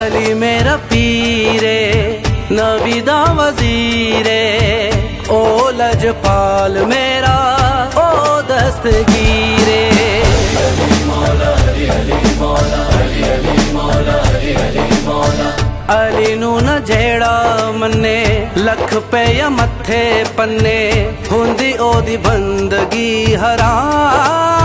अली मेरा पीरे नबी दा वजीरे ओ लजपाल मेरा ओ दस्तगीरे। अली मौला अली अली मौला अली अली मौला अली अली मौला। अली नू न जेड़ा मन्ने लख पे या मथे पन्ने हुंदी ओदी बंदगी हराम।